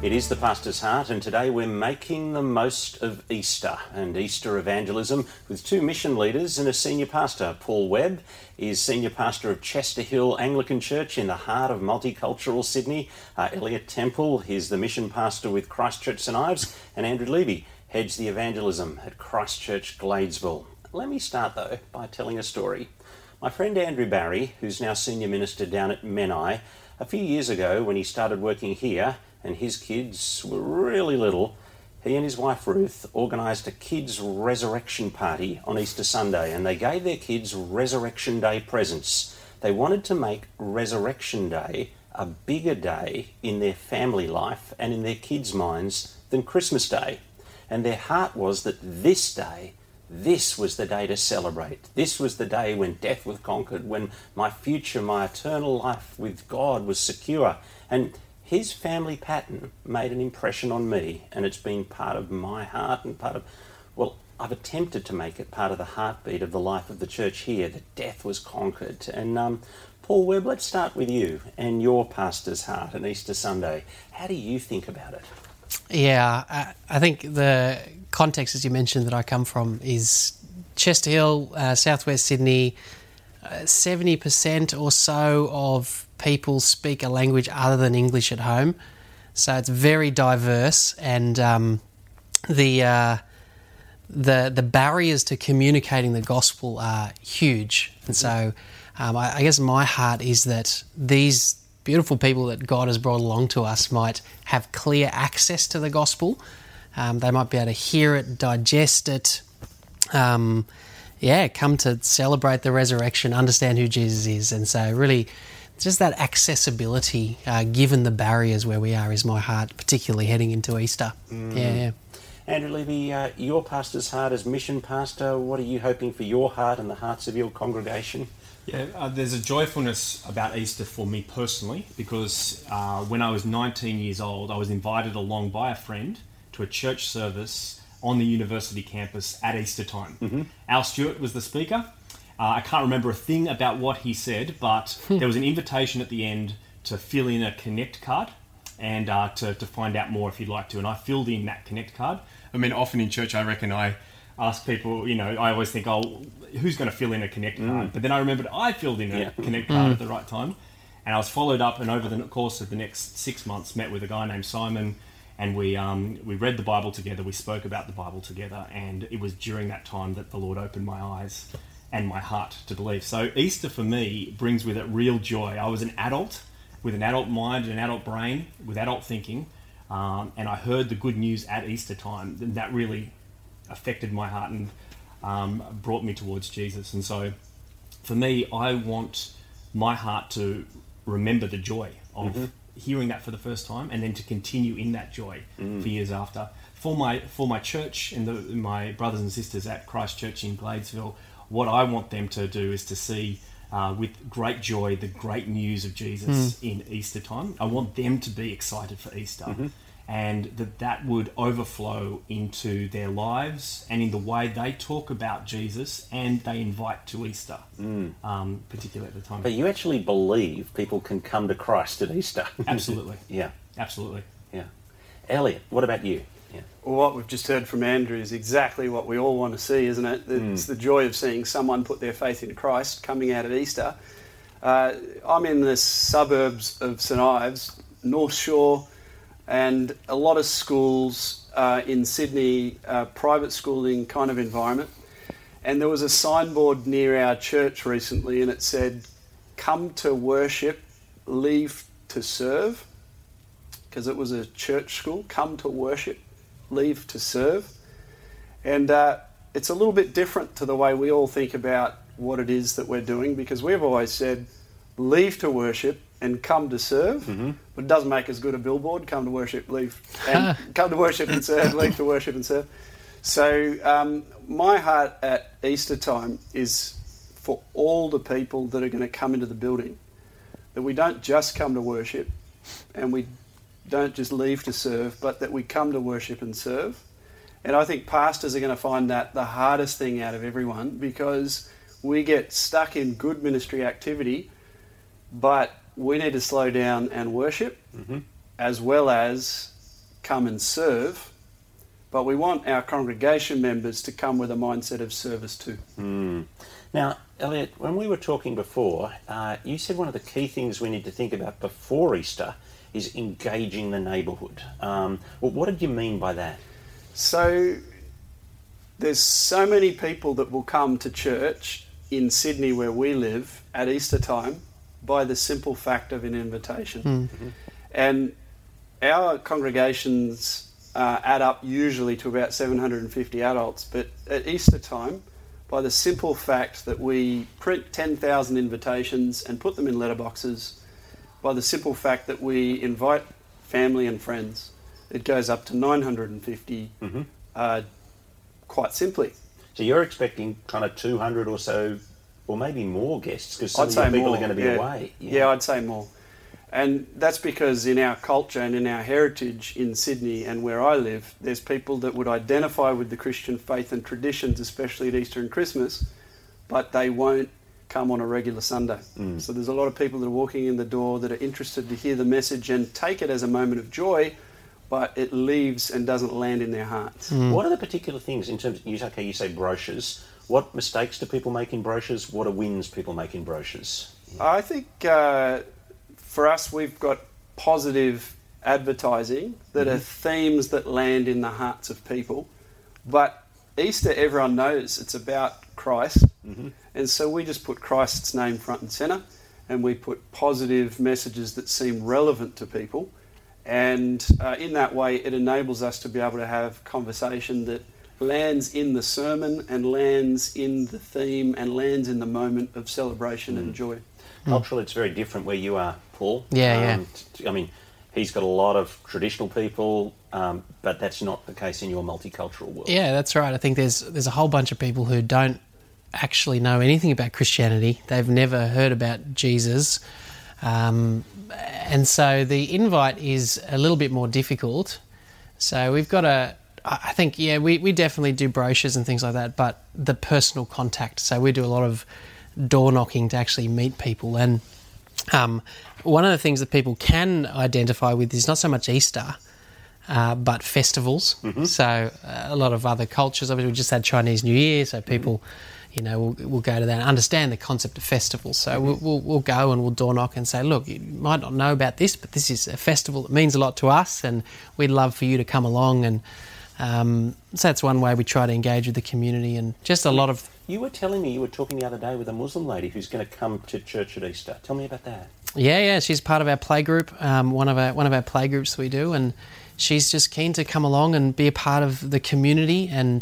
It is the Pastor's Heart, and today we're making the most of Easter and Easter evangelism with two mission leaders and a senior pastor. Paul Webb is senior pastor of Chester Hill Anglican Church in the heart of multicultural Sydney. Elliot Temple is the mission pastor with Christchurch St Ives, and Andrew Levy heads the evangelism at Christchurch Gladesville. Let me start though by telling a story. My friend Andrew Barry, who's now senior minister down at Menai, a few years ago when he started working here and his kids were really little, he and his wife Ruth organised a kids' resurrection party on Easter Sunday, and they gave their kids Resurrection Day presents. They wanted to make Resurrection Day a bigger day in their family life and in their kids' minds than Christmas Day. And their heart was that this day, this was the day to celebrate. This was the day when death was conquered, when my future, my eternal life with God was secure. And his family pattern made an impression on me, and it's been part of my heart and I've attempted to make it part of the heartbeat of the life of the church here, that death was conquered. And Paul Webb, let's start with you and your pastor's heart on Easter Sunday. How do you think about it? Yeah, I think the context, as you mentioned, that I come from is Chester Hill, southwest Sydney. 70% or so of people speak a language other than English at home, so it's very diverse, and the barriers to communicating the gospel are huge. And so I guess my heart is that these beautiful people that God has brought along to us might have clear access to the gospel. They might be able to hear it, digest it, come to celebrate the resurrection, understand who Jesus is. And so really just that accessibility, given the barriers where we are, is my heart, particularly heading into Easter. Yeah. Andrew Levy, your pastor's heart as mission pastor, what are you hoping for your heart and the hearts of your congregation? Yeah, there's a joyfulness about Easter for me personally, because when I was 19 years old, I was invited along by a friend to a church service on the university campus at Easter time. Mm-hmm. Al Stewart was the speaker. I can't remember a thing about what he said, but there was an invitation at the end to fill in a Connect card and to find out more if you'd like to. And I filled in that Connect card. I mean, often in church I reckon I ask people, I always think, who's going to fill in a Connect card? But then I remembered I filled in a Connect card at the right time. And I was followed up, and over the course of the next 6 months met with a guy named Simon, and we read the Bible together, we spoke about the Bible together, and it was during that time that the Lord opened my eyes and my heart to believe. So Easter for me brings with it real joy. I was an adult with an adult mind and an adult brain, with adult thinking, and I heard the good news at Easter time, and that really affected my heart and brought me towards Jesus. And so for me, I want my heart to remember the joy of hearing that for the first time, and then to continue in that joy for years after. For my church and my brothers and sisters at Christchurch in Gladesville, what I want them to do is to see with great joy the great news of Jesus in Easter time. I want them to be excited for Easter, and that would overflow into their lives and in the way they talk about Jesus and they invite to Easter, particularly at the time. But you actually believe people can come to Christ at Easter? Absolutely. Yeah. Absolutely. Yeah. Elliot, what about you? Yeah. Well, what we've just heard from Andrew is exactly what we all want to see, isn't it? It's the joy of seeing someone put their faith in Christ coming out at Easter. I'm in the suburbs of St Ives, North Shore, and a lot of schools in Sydney, private schooling kind of environment. And there was a signboard near our church recently, and it said, "Come to worship, leave to serve," because it was a church school. Come to worship, leave to serve. And it's a little bit different to the way we all think about what it is that we're doing, because we've always said, leave to worship and come to serve, but it doesn't make as good a billboard. Come to worship, leave, and come to worship and serve, leave to worship and serve. So my heart at Easter time is for all the people that are going to come into the building, that we don't just come to worship and we don't just leave to serve, but that we come to worship and serve. And I think pastors are going to find that the hardest thing out of everyone, because we get stuck in good ministry activity, but we need to slow down and worship, as well as come and serve, but we want our congregation members to come with a mindset of service too. Now, Elliot, when we were talking before, you said one of the key things we need to think about before Easter is engaging the neighbourhood. Well, what did you mean by that? So there's so many people that will come to church in Sydney where we live at Easter time by the simple fact of an invitation. And our congregations add up usually to about 750 adults, but at Easter time, by the simple fact that we print 10,000 invitations and put them in letterboxes, by the simple fact that we invite family and friends, it goes up to 950 quite simply. So you're expecting kind of 200 or so, or maybe more guests, because some I'd of say your people more, are going to be yeah. away. Yeah, I'd say more. And that's because in our culture and in our heritage in Sydney and where I live, there's people that would identify with the Christian faith and traditions, especially at Easter and Christmas, but they won't come on a regular Sunday. So there's a lot of people that are walking in the door that are interested to hear the message and take it as a moment of joy, but it leaves and doesn't land in their hearts. What are the particular things in terms of, you say brochures, what mistakes do people make in brochures? What are wins people make in brochures? I think for us, we've got positive advertising that are themes that land in the hearts of people. But Easter, everyone knows it's about Christ. And so we just put Christ's name front and centre, and we put positive messages that seem relevant to people. And in that way, it enables us to be able to have conversation that lands in the sermon and lands in the theme and lands in the moment of celebration and joy. Culturally, it's very different where you are, Paul. Yeah. I mean, he's got a lot of traditional people, but that's not the case in your multicultural world. Yeah, that's right. I think there's a whole bunch of people who don't actually know anything about Christianity. They've never heard about Jesus. And so the invite is a little bit more difficult. So we've got I think, we definitely do brochures and things like that, but the personal contact. So we do a lot of door knocking to actually meet people. And one of the things that people can identify with is not so much Easter, but festivals. So a lot of other cultures, obviously we just had Chinese New Year, so people, will go to that and understand the concept of festivals. So we'll go and we'll door knock and say, look, you might not know about this, but this is a festival that means a lot to us and we'd love for you to come along. And so that's one way we try to engage with the community, and just a lot of... You were telling me you were talking the other day with a Muslim lady who's going to come to church at Easter. Tell me about that. Yeah, she's part of our playgroup, one of our playgroups we do, and she's just keen to come along and be a part of the community. And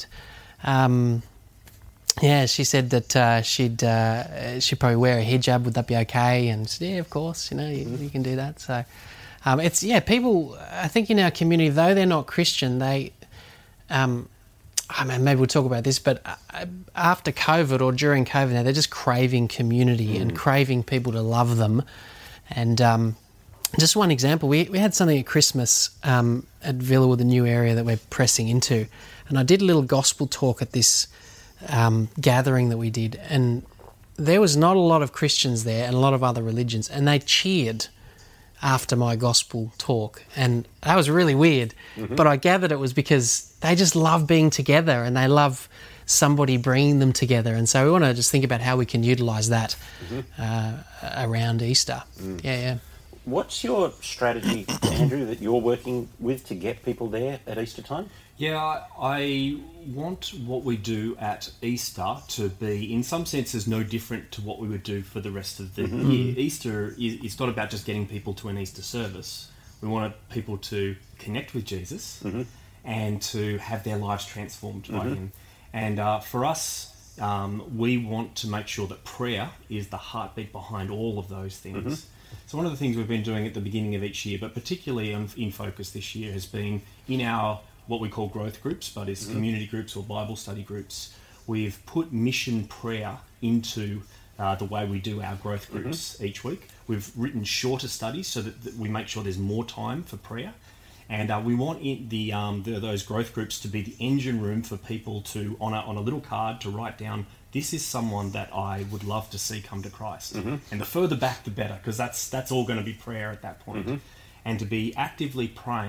she said that she'd probably wear a hijab. Would that be okay? And I said, yeah, of course. You can do that. So it's people. I think in our community, though they're not Christian, they. Maybe we'll talk about this, but after COVID or during COVID now, they're just craving community and craving people to love them. And just one example, we had something at Christmas at Villawood, the new area that we're pressing into. And I did a little gospel talk at this gathering that we did. And there was not a lot of Christians there and a lot of other religions. And they cheered after my gospel talk, and that was really weird. But I gathered it was because they just love being together and they love somebody bringing them together. And so we want to just think about how we can utilise that around Easter. Yeah. What's your strategy, Andrew, that you're working with to get people there at Easter time? Yeah, I want what we do at Easter to be, in some senses, no different to what we would do for the rest of the year. Easter is not about just getting people to an Easter service. We want people to connect with Jesus and to have their lives transformed by him. And for us, we want to make sure that prayer is the heartbeat behind all of those things. So one of the things we've been doing at the beginning of each year, but particularly in focus this year, has been in our what we call growth groups, but it's community groups or Bible study groups. We've put mission prayer into the way we do our growth groups each week. We've written shorter studies so that we make sure there's more time for prayer. And we want those growth groups to be the engine room for people to, on a little card, to write down, this is someone that I would love to see come to Christ. And the further back, the better, because that's all going to be prayer at that point. And to be actively praying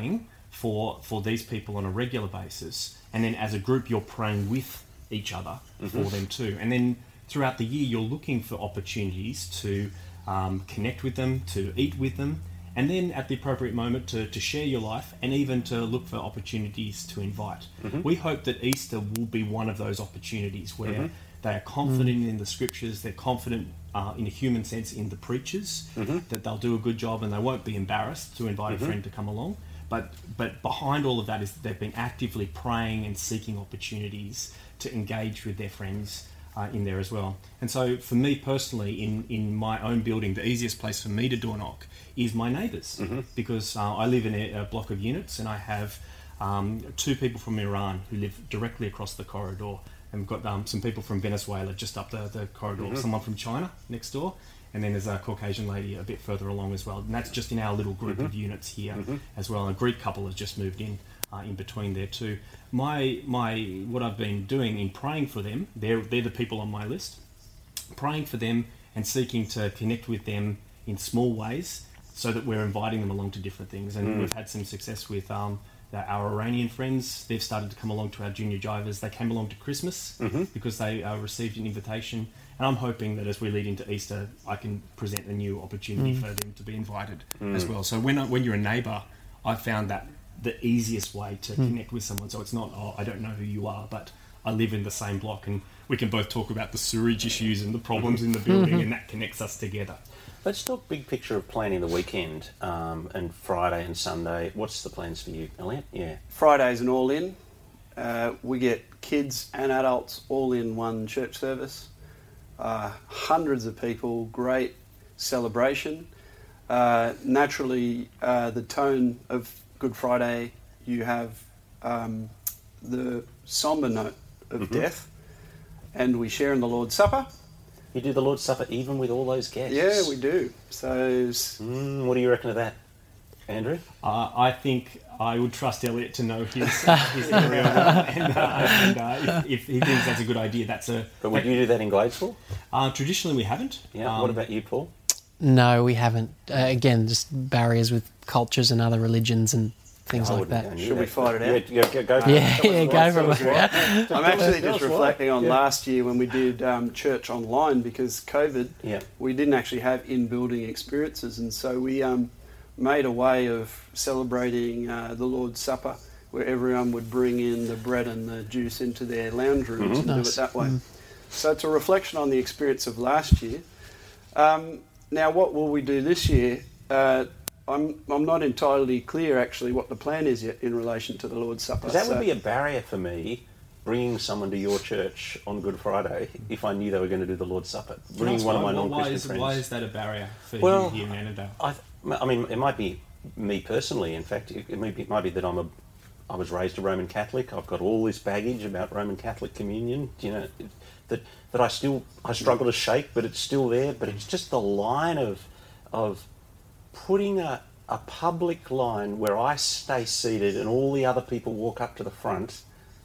for these people on a regular basis, and then as a group you're praying with each other for them too. And then throughout the year you're looking for opportunities to connect with them, to eat with them, and then at the appropriate moment to share your life, and even to look for opportunities to invite. We hope that Easter will be one of those opportunities where they are confident in the scriptures, they're confident in a human sense in the preachers, that they'll do a good job and they won't be embarrassed to invite a friend to come along. But behind all of that is that they've been actively praying and seeking opportunities to engage with their friends in there as well. And so for me personally, in my own building, the easiest place for me to door knock is my neighbours, because I live in a block of units, and I have 2 people from Iran who live directly across the corridor, and we've got some people from Venezuela just up the corridor, someone from China next door, and then there's a Caucasian lady a bit further along as well, and that's just in our little group of units here as well. And a Greek couple has just moved in between there too. My what I've been doing in praying for them, they're the people on my list, praying for them and seeking to connect with them in small ways, so that we're inviting them along to different things. And we've had some success with our Iranian friends. They've started to come along to our junior jivers. They came along to Christmas because they received an invitation. And I'm hoping that as we lead into Easter, I can present a new opportunity for them to be invited as well. So when you're a neighbour, I've found that the easiest way to connect with someone. So it's not, I don't know who you are, but I live in the same block, and we can both talk about the sewerage issues and the problems in the building, and that connects us together. Let's talk big picture of planning the weekend, and Friday and Sunday. What's the plans for you, Elliot? Yeah. Friday's an all-in. We get kids and adults all in one church service. Hundreds of people, great celebration. Naturally, the tone of Good Friday, you have the sombre note of death, and we share in the Lord's Supper. You do the Lord's Supper even with all those guests? Yeah, we do. So, what do you reckon of that, Andrew? I think I would trust Elliot to know his area well, and if he thinks that's a good idea, that's a. But would you do that in Gladesville? Traditionally, we haven't. Yeah. What about you, Paul? No, we haven't. Again, just barriers with cultures and other religions and things like that. Should we fight it out? Yeah, go for Yeah, go for it. I'm actually just reflecting on last year when we did church online, because COVID, we didn't actually have in-building experiences, and so we made a way of celebrating the Lord's Supper, where everyone would bring in the bread and the juice into their lounge rooms and do it that way. So it's a reflection on the experience of last year. Now, what will we do this year? I'm not entirely clear, actually, what the plan is yet in relation to the Lord's Supper. Because that would be a barrier for me, bringing someone to your church on Good Friday, if I knew they were going to do the Lord's Supper. Bringing one of my non-Christian friends. Why is that a barrier for you here in Annandale? I mean, it might be me personally. In fact, it might be that I was raised a Roman Catholic. I've got all this baggage about Roman Catholic communion, that I struggle to shake, but it's still there. But it's just the line of putting a public line where I stay seated and all the other people walk up to the front,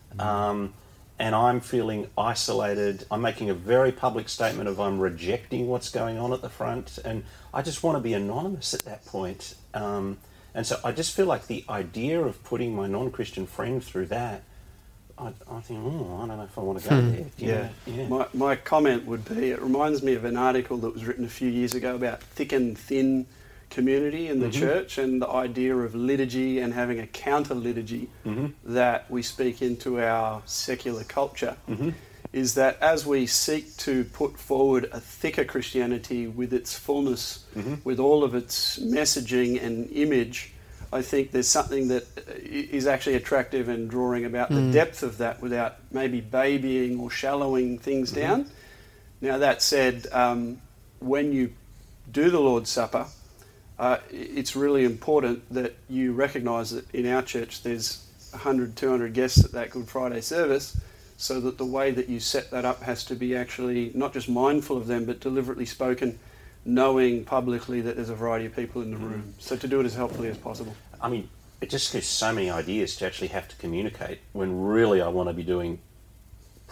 and I'm feeling isolated. I'm making a very public statement of I'm rejecting what's going on at the front, and I just want to be anonymous at that point. And so I just feel like the idea of putting my non-Christian friend through that, I think, I don't know if I want to go there. Yeah. My comment would be, it reminds me of an article that was written a few years ago about thick and thin community in the church, and the idea of liturgy and having a counter liturgy that we speak into our secular culture, is that as we seek to put forward a thicker Christianity with its fullness, with all of its messaging and image, I think there's something that is actually attractive and drawing about the depth of that without maybe babying or shallowing things down. Now, that said, when you do the Lord's Supper, it's really important that you recognise that in our church there's 100, 200 guests at that Good Friday service, so that the way that you set that up has to be actually not just mindful of them, but deliberately spoken, knowing publicly that there's a variety of people in the room. So to do it as helpfully as possible. I mean, it just gives so many ideas to actually have to communicate, when really I want to be doing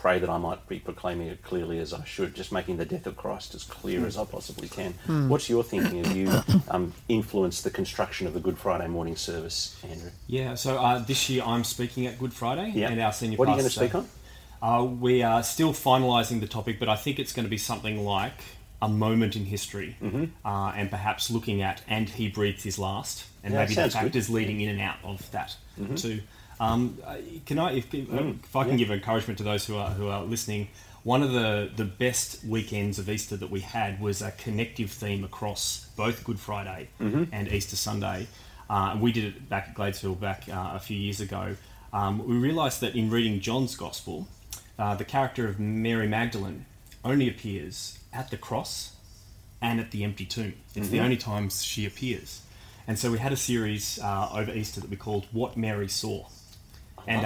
pray that I might be proclaiming it clearly as I should, just making the death of Christ as clear as I possibly can. What's your thinking? Have you influenced the construction of the Good Friday morning service, Andrew? Yeah, so this year I'm speaking at Good Friday, and our senior What are you pastor. going to speak on? We are still finalising the topic, but I think it's going to be something like a moment in history, and perhaps looking at "and he breathed his last," and maybe the factors leading in and out of that too. Can I, if I can give encouragement to those who are listening, one of the best weekends of Easter that we had was a connective theme across both Good Friday and Easter Sunday. We did it back at Gladesville a few years ago. We realised that in reading John's Gospel, the character of Mary Magdalene only appears at the cross and at the empty tomb. It's the only times she appears. And so we had a series over Easter that we called What Mary Saw. And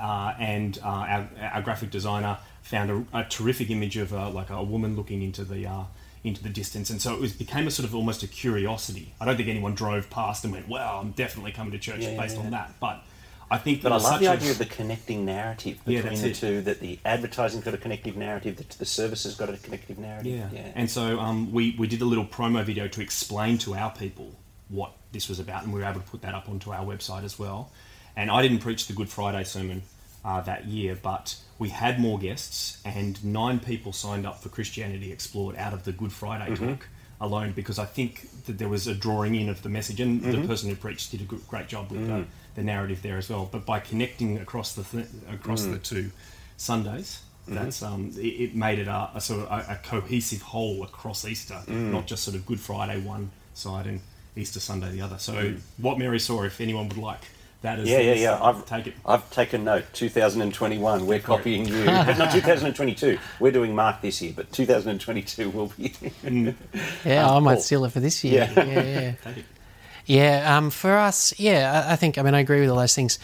our graphic designer found a terrific image of like a woman looking into the distance, and so it became a sort of almost a curiosity. I don't think anyone drove past and went, "Wow, I'm definitely coming to church based on that." But I think I love the idea of the connecting narrative between the two. That the advertising's got a connective narrative, that the service has got a connective narrative. Yeah. And so we did a little promo video to explain to our people what this was about, and we were able to put that up onto our website as well. And I didn't preach the Good Friday sermon that year, but we had more guests, and 9 people signed up for Christianity Explored out of the Good Friday talk alone, because I think that there was a drawing in of the message, and the person who preached did a great job with the narrative there as well. But by connecting across the two Sundays, that's it made it a sort of a cohesive whole across Easter, not just sort of Good Friday one side and Easter Sunday the other. So What Mary Saw, if anyone would like that is take it. I've taken note. 2021, we're copying you. But not 2022. We're doing Mark this year, but 2022 will be. I might steal it for this year. Yeah. Take it. Yeah, for us, I think, I agree with all those things.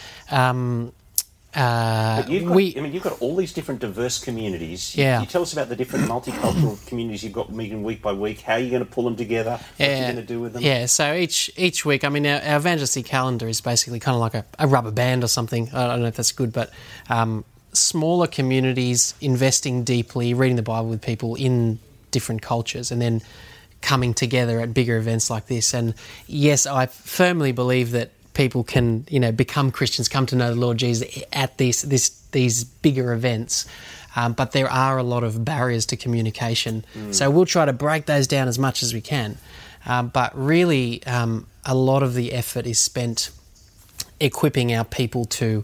But you've got all these different diverse communities. You tell us about the different multicultural communities you've got meeting week by week. How are you going to pull them together? What are you going to do with them? Yeah, so each week, our evangelistic calendar is basically kind of like a rubber band or something. I don't know if that's good, but smaller communities investing deeply, reading the Bible with people in different cultures, and then coming together at bigger events like this. And yes, I firmly believe that people can, become Christians, come to know the Lord Jesus at these bigger events. But there are a lot of barriers to communication. So we'll try to break those down as much as we can. But really, a lot of the effort is spent equipping our people to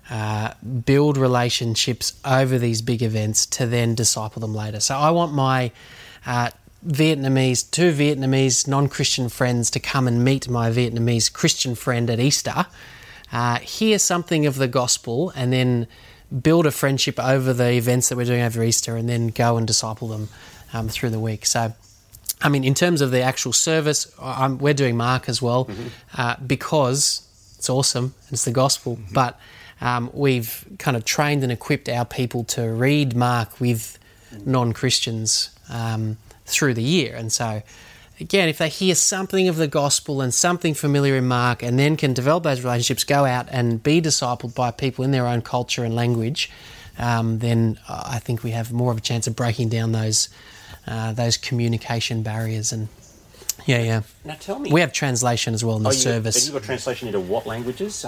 build relationships over these big events to then disciple them later. So I want my two Vietnamese non-Christian friends to come and meet my Vietnamese Christian friend at Easter, hear something of the gospel, and then build a friendship over the events that we're doing over Easter, and then go and disciple them through the week. So, in terms of the actual service, we're doing Mark as well, because it's awesome, it's the gospel, but we've kind of trained and equipped our people to read Mark with non-Christians through the year. And so, again, if they hear something of the gospel and something familiar in Mark, and then can develop those relationships, go out and be discipled by people in their own culture and language, then I think we have more of a chance of breaking down those communication barriers. And Now tell me, we have translation as well in the service. Have you got translation into what languages?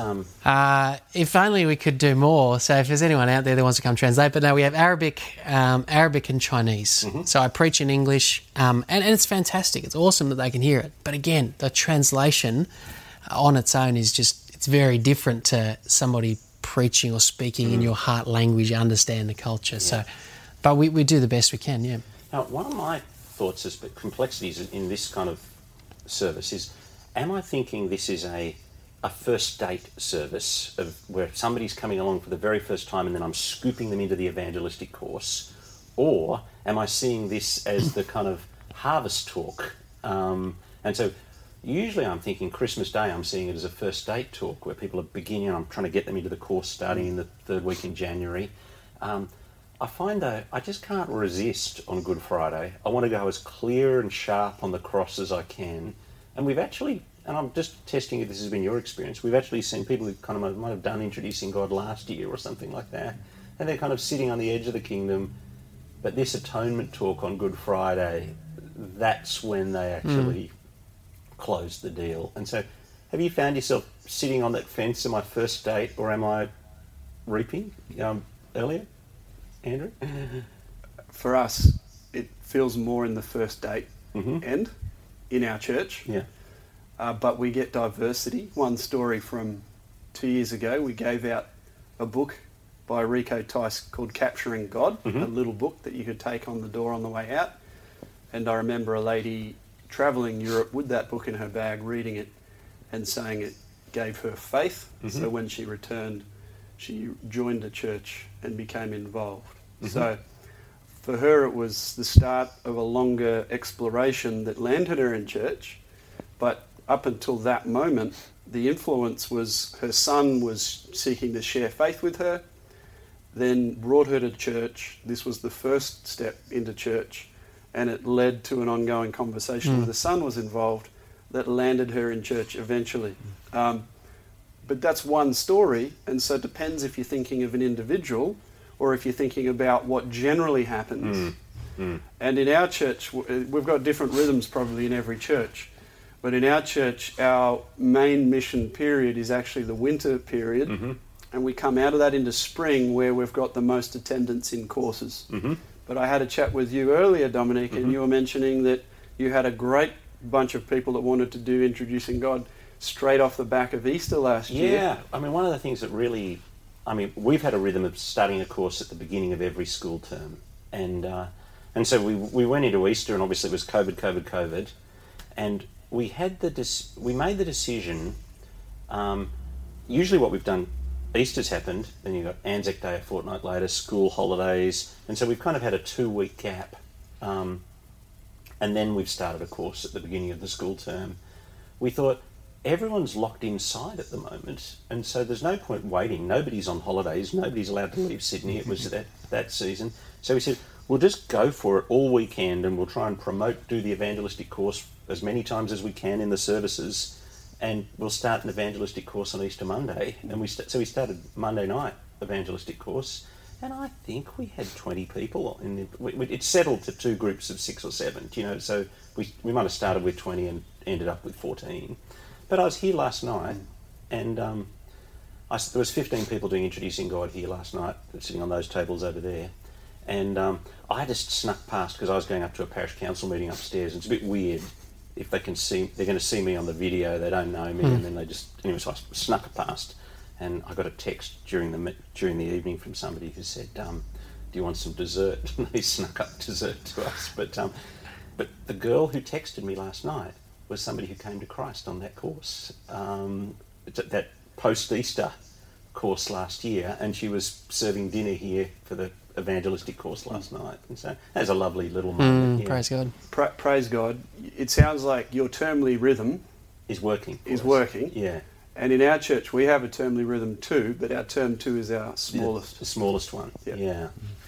If only we could do more. So if there's anyone out there that wants to come translate, but no, we have Arabic and Chinese. So I preach in English, and it's fantastic. It's awesome that they can hear it. But again, the translation on its own is it's very different to somebody preaching or speaking in your heart language, understand the culture. So, but we do the best we can. Yeah. Now, one of my thoughts is complexities in this kind of service is, am I thinking this is a first date service of where somebody's coming along for the very first time and then I'm scooping them into the evangelistic course, or am I seeing this as the kind of harvest talk? And so usually I'm thinking Christmas Day, I'm seeing it as a first date talk where people are beginning, I'm trying to get them into the course starting in the third week in January. I find, though, I just can't resist on Good Friday. I want to go as clear and sharp on the cross as I can. And we've actually, and I'm just testing if this has been your experience, we've actually seen people who kind of might have done Introducing God last year or something like that, and they're kind of sitting on the edge of the kingdom. But this atonement talk on Good Friday, that's when they actually closed the deal. And so, have you found yourself sitting on that fence on my first date, or am I reaping earlier, Andrew? For us, it feels more in the first date end in our church. Yeah. But we get diversity. One story from 2 years ago, we gave out a book by Rico Tice called Capturing God, a little book that you could take on the door on the way out. And I remember a lady travelling Europe with that book in her bag, reading it and saying it gave her faith. So when she returned, she joined a church and became involved. So for her, it was the start of a longer exploration that landed her in church. But up until that moment, the influence was her son was seeking to share faith with her, then brought her to church. This was the first step into church, and it led to an ongoing conversation where the son was involved that landed her in church eventually. But that's one story, and so it depends if you're thinking of an individual or if you're thinking about what generally happens. And in our church, we've got different rhythms probably in every church. But in our church, our main mission period is actually the winter period, and we come out of that into spring where we've got the most attendance in courses. But I had a chat with you earlier, Dominic, and you were mentioning that you had a great bunch of people that wanted to do Introducing God straight off the back of Easter last year. Yeah, I mean, one of the things that really, we've had a rhythm of starting a course at the beginning of every school term, and so we went into Easter, and obviously it was COVID, and we made the decision. Usually, what we've done, Easter's happened, then you've got Anzac Day a fortnight later, school holidays, and so we've kind of had a 2-week gap, and then we've started a course at the beginning of the school term. We thought everyone's locked inside at the moment, and so there's no point waiting. Nobody's on holidays. Nobody's allowed to leave Sydney. It was that season, so we said we'll just go for it all weekend, and we'll try and do the evangelistic course as many times as we can in the services, and we'll start an evangelistic course on Easter Monday. And we started Monday night evangelistic course, and I think we had 20 people. It settled to 2 groups of 6 or 7, so we might have started with 20 and ended up with 14. But I was here last night, and there was 15 people doing Introducing God here last night, sitting on those tables over there. And I just snuck past because I was going up to a parish council meeting upstairs. It's a bit weird if they're going to see me on the video, they don't know me, and then so I snuck past, and I got a text during the evening from somebody who said, "Do you want some dessert?" And they snuck up dessert to us. But the girl who texted me last night was somebody who came to Christ on that course, that post-Easter course last year, and she was serving dinner here for the evangelistic course last night, and so that's a lovely little moment. Praise God. Praise God. It sounds like your termly rhythm is working. Yeah. And in our church, we have a termly rhythm too, but our term 2 is our smallest. The smallest one. Yeah.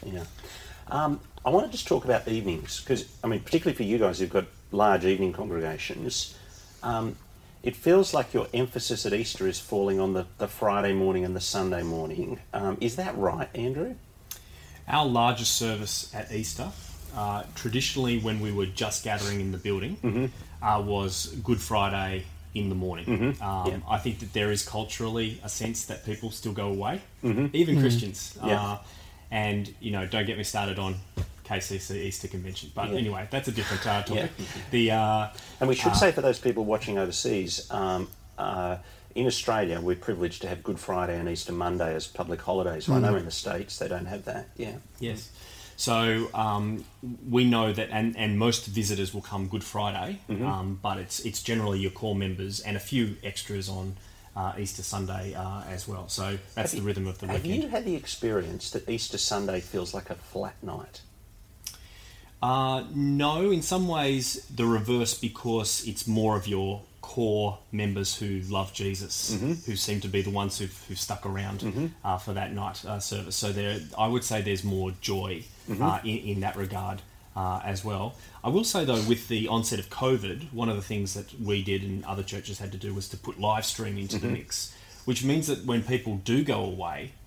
I want to just talk about evenings, because, particularly for you guys who've got large evening congregations, it feels like your emphasis at Easter is falling on the Friday morning and the Sunday morning. Is that right, Andrew? Our largest service at Easter, traditionally when we were just gathering in the building, was Good Friday in the morning. I think that there is culturally a sense that people still go away, even Christians. And, don't get me started on KCC Easter Convention. But anyway, that's a different topic. And we should say for those people watching overseas, in Australia, we're privileged to have Good Friday and Easter Monday as public holidays. I know in the States they don't have that. Yeah. Yes. So we know that, and most visitors will come Good Friday, but it's generally your core members and a few extras on Easter Sunday as well. So that's the rhythm of the weekend. Have you had the experience that Easter Sunday feels like a flat night? No, in some ways the reverse, because it's more of your core members who love Jesus, who seem to be the ones who've stuck around for that night service. So I would say there's more joy in that regard as well. I will say though, with the onset of COVID, one of the things that we did and other churches had to do was to put live stream into the mix, which means that when people do go away,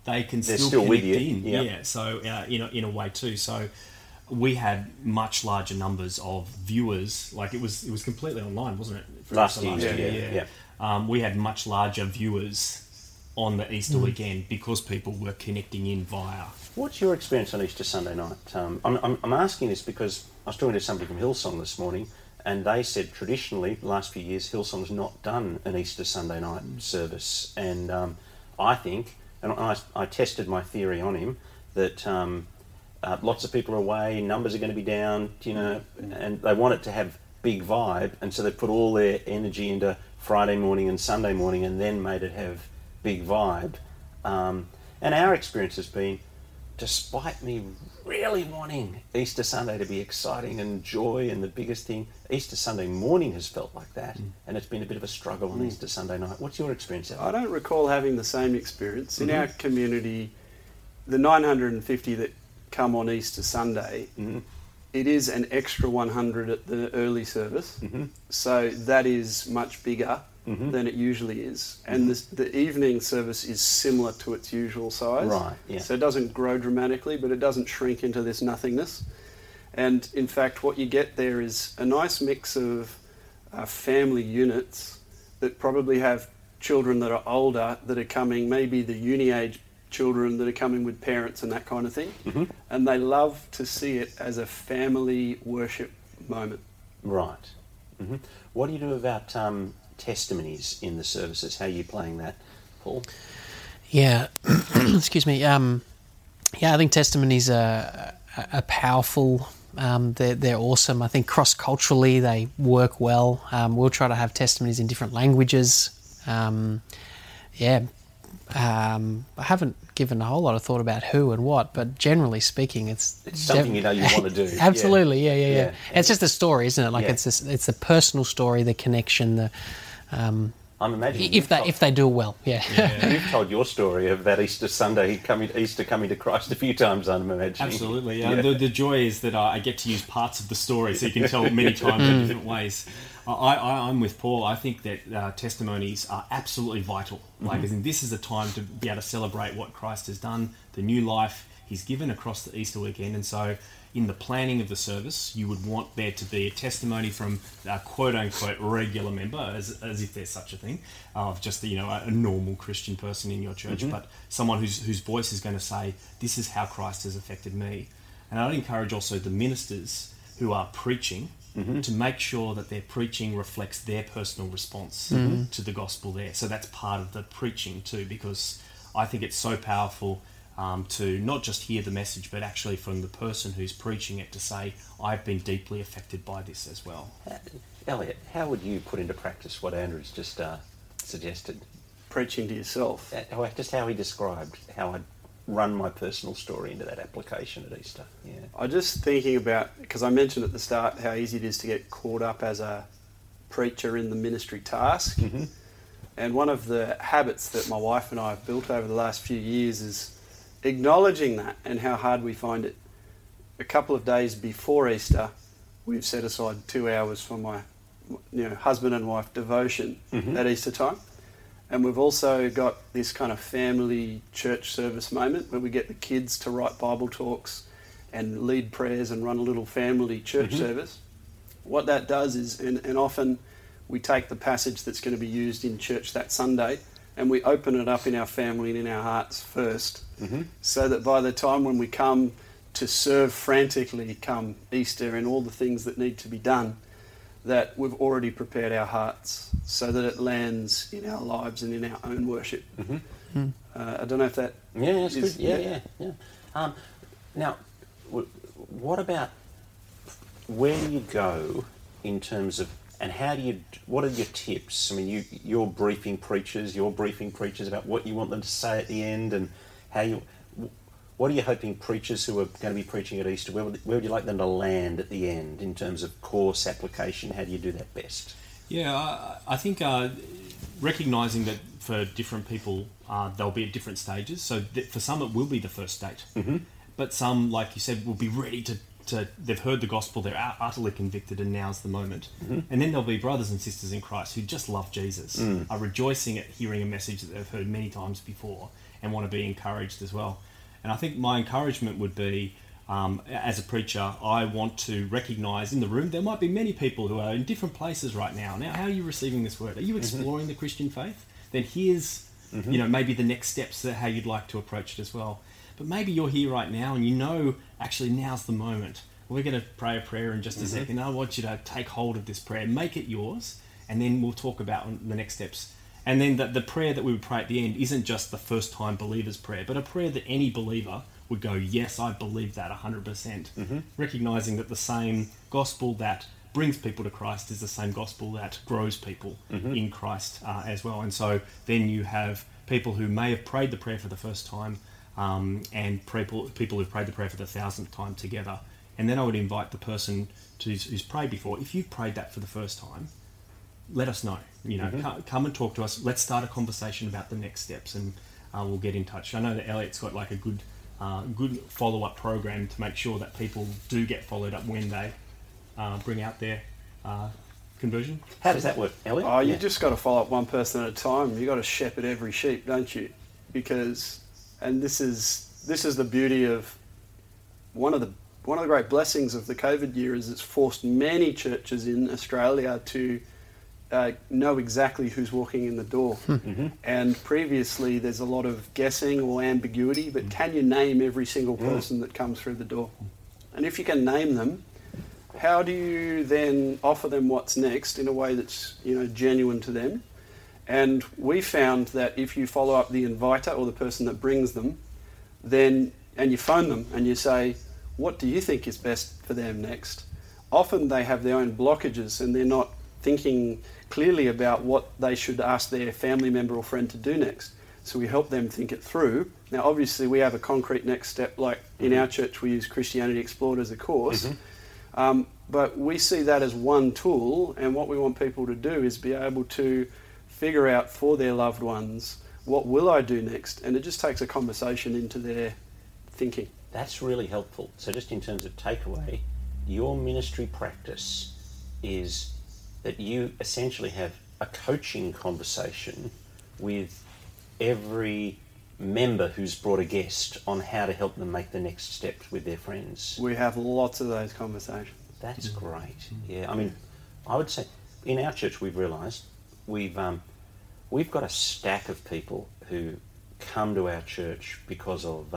they can They're still still with connect you. in. Yep. Yeah, so in a way too. So we had much larger numbers of viewers. Like it was completely online, wasn't it? For Last Easter year, yeah. We had much larger viewers on the Easter weekend because people were connecting in via. What's your experience on Easter Sunday night? I'm asking this because I was talking to somebody from Hillsong this morning, and they said traditionally, the last few years, Hillsong's not done an Easter Sunday night service. And I think, and I tested my theory on him, that lots of people are away, numbers are going to be down, and they want it to have big vibe, and so they put all their energy into Friday morning and Sunday morning and then made it have big vibe. And our experience has been, despite me really wanting Easter Sunday to be exciting and joy and the biggest thing, Easter Sunday morning has felt like that, and it's been a bit of a struggle on Easter Sunday night. What's your experience of it? I don't recall having the same experience. In our community, the 950 that come on Easter Sunday, it is an extra 100 at the early service, so that is much bigger than it usually is. And the evening service is similar to its usual size. Right, yeah. So it doesn't grow dramatically, but it doesn't shrink into this nothingness. And in fact, what you get there is a nice mix of family units that probably have children that are older that are coming, maybe the uni age children that are coming with parents and that kind of thing. And they love to see it as a family worship moment. Right. What do you do about testimonies in the services? How are you playing that, Paul? Yeah, excuse me. Yeah, I think testimonies are powerful. They're awesome. I think cross-culturally they work well. We'll try to have testimonies in different languages. I haven't given a whole lot of thought about who and what, but generally speaking, it's something you want to do. Absolutely, yeah. It's just a story, isn't it? Like Yeah. it's a personal story, the connection, I'm imagining if they do it well, yeah. You've told your story of that Easter Sunday Easter coming to Christ a few times, I'm imagining. Absolutely, yeah. The joy is that I get to use parts of the story, so you can tell many times in different ways. I'm with Paul. I think that testimonies are absolutely vital. Like, as in, this is a time to be able to celebrate what Christ has done, the new life He's given across the Easter weekend, and so in the planning of the service, you would want there to be a testimony from a quote-unquote regular member, as if there's such a thing, of just a normal Christian person in your church, but someone whose voice is going to say, this is how Christ has affected me. And I'd encourage also the ministers who are preaching to make sure that their preaching reflects their personal response to the gospel there. So that's part of the preaching too, because I think it's so powerful to not just hear the message, but actually from the person who's preaching it to say, I've been deeply affected by this as well. Elliot, how would you put into practice what Andrew's just suggested? Preaching to yourself. Just how he described how I'd run my personal story into that application at Easter. Yeah. I'm just thinking about, because I mentioned at the start how easy it is to get caught up as a preacher in the ministry task. And one of the habits that my wife and I have built over the last few years is acknowledging that and how hard we find it. A couple of days before Easter, we've set aside 2 hours for my husband and wife devotion at Easter time. And we've also got this kind of family church service moment where we get the kids to write Bible talks and lead prayers and run a little family church service. What that does is, and often we take the passage that's going to be used in church that Sunday and we open it up in our family and in our hearts first, so that by the time when we come to serve frantically come Easter and all the things that need to be done, that we've already prepared our hearts so that it lands in our lives and in our own worship. I don't know if that... Yeah, that's good. Yeah. Now, what about, where do you go in terms of, and what are your tips? I mean, you're briefing preachers about what you want them to say at the end, and what are you hoping preachers who are going to be preaching at Easter, where would you like them to land at the end in terms of course application? How do you do that best? Yeah, I think recognising that for different people, they'll be at different stages. So for some, it will be the first state. But some, like you said, will be ready to they've heard the gospel, they're utterly convicted, and now's the moment. And then there'll be brothers and sisters in Christ who just love Jesus, are rejoicing at hearing a message that they've heard many times before, and want to be encouraged as well. And I think my encouragement would be, as a preacher, I want to recognise in the room there might be many people who are in different places right now. Now, how are you receiving this word? Are you exploring the Christian faith? Then here's, maybe the next steps to how you'd like to approach it as well. But maybe you're here right now and actually now's the moment. We're going to pray a prayer in just a second. I want you to take hold of this prayer, make it yours, and then we'll talk about the next steps. And then the prayer that we would pray at the end isn't just the first-time believer's prayer, but a prayer that any believer would go, yes, I believe that 100%, recognising that the same gospel that brings people to Christ is the same gospel that grows people in Christ as well. And so then you have people who may have prayed the prayer for the first time and people who've prayed the prayer for the 1,000th time together. And then I would invite the person who's prayed before, if you've prayed that for the first time, let us know. Come and talk to us. Let's start a conversation about the next steps, and we'll get in touch. I know that Elliot's got like a good follow-up program to make sure that people do get followed up when they bring out their conversion. How does that work, Elliot? Oh, you just got to follow up one person at a time. You got to shepherd every sheep, don't you? Because, and this is the beauty of one of the great blessings of the COVID year is it's forced many churches in Australia to know exactly who's walking in the door. And previously there's a lot of guessing or ambiguity, but can you name every single person that comes through the door? And if you can name them, how do you then offer them what's next in a way that's genuine to them? And we found that if you follow up the inviter or the person that brings them, then and you phone them and you say, what do you think is best for them next? Often they have their own blockages and they're not thinking clearly about what they should ask their family member or friend to do next. So we help them think it through. Now, obviously, we have a concrete next step, like in our church, we use Christianity Explored as a course. But we see that as one tool, and what we want people to do is be able to figure out for their loved ones, what will I do next? And it just takes a conversation into their thinking. That's really helpful. So just in terms of takeaway, your ministry practice is that you essentially have a coaching conversation with every member who's brought a guest on how to help them make the next steps with their friends. We have lots of those conversations. That's great. Yeah, I mean, I would say in our church we've realised we've got a stack of people who come to our church because of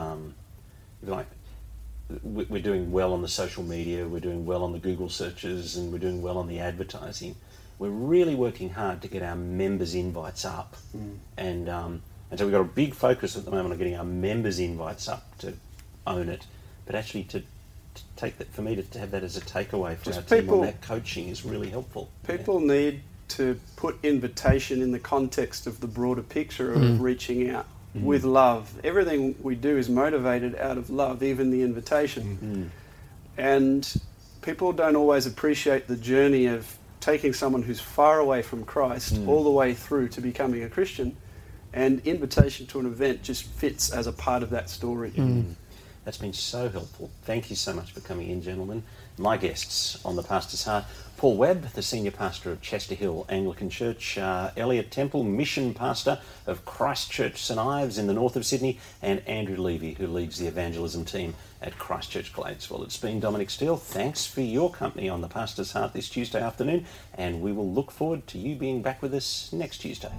we're doing well on the social media, we're doing well on the Google searches, and we're doing well on the advertising. We're really working hard to get our members' invites up, and so we've got a big focus at the moment on getting our members' invites up to own it. But actually, to take that, for me to have that as a takeaway for our team on that coaching is really helpful. People need to put invitation in the context of the broader picture of reaching out. With love. Everything we do is motivated out of love, even the invitation. And people don't always appreciate the journey of taking someone who's far away from Christ all the way through to becoming a Christian, and invitation to an event just fits as a part of that story. That's been so helpful. Thank you so much for coming in, gentlemen. My guests on The Pastor's Heart, Paul Webb, the Senior Pastor of Chester Hill Anglican Church, Elliot Temple, Mission Pastor of Christ Church St Ives in the north of Sydney, and Andrew Levy, who leads the evangelism team at Christ Church Glades. Well, it's been Dominic Steele. Thanks for your company on The Pastor's Heart this Tuesday afternoon, and we will look forward to you being back with us next Tuesday.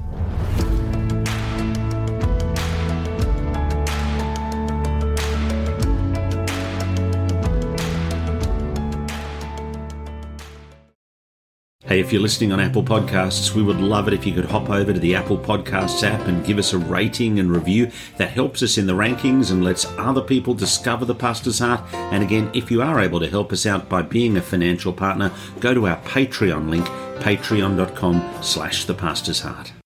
Hey, if you're listening on Apple Podcasts, we would love it if you could hop over to the Apple Podcasts app and give us a rating and review. That helps us in the rankings and lets other people discover The Pastor's Heart. And again, if you are able to help us out by being a financial partner, go to our Patreon link, patreon.com/thepastor's heart.